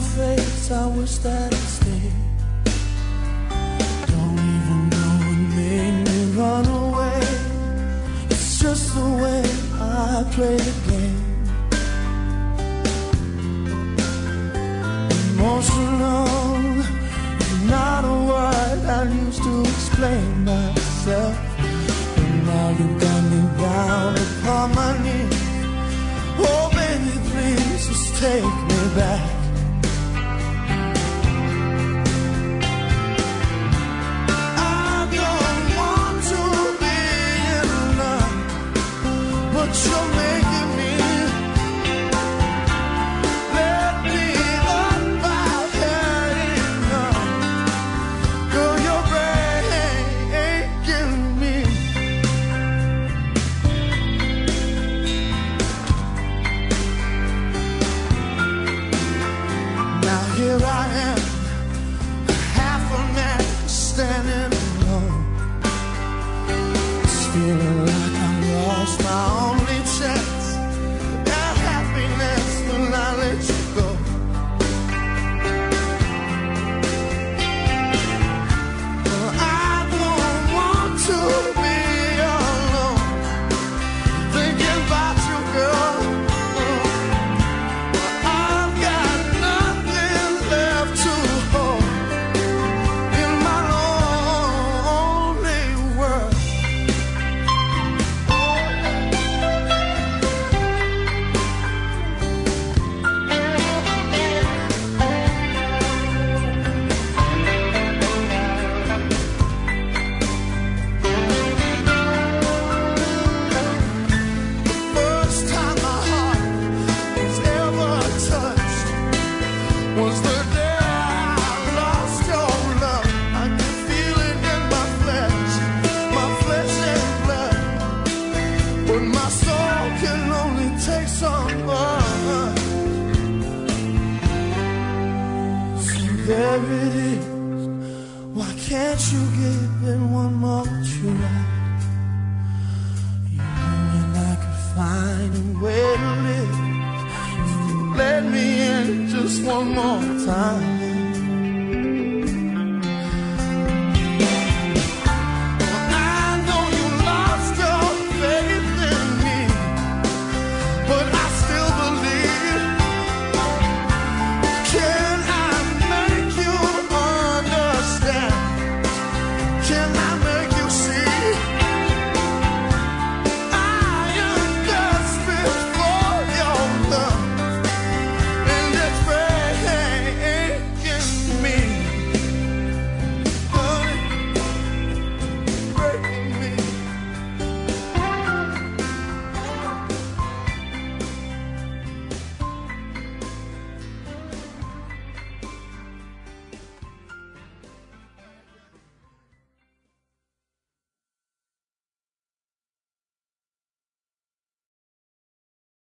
face, I wish that I'd stay. Don't even know what made me run away. It's just the way I play the game. Emotional is not a word I used to explain myself. And now you got me down upon my knees. Oh baby, please just take me back. I don't want to be in love, but you're making me. Let me up out here enough. Girl, you're breaking me. Now here I am, half a man standing alone. It's feeling like I lost my only chance at happiness when I let you go. Well, I don't want to be alone, thinking about you, girl. I've got nothing left to hold in my lonely world. First time my heart was ever touched was the day I lost your love. I can feel it in my flesh and blood, but my soul can only take so much. So there it is. Why can't you give it one more try? You and I could find a way to live. Let me in just one more time.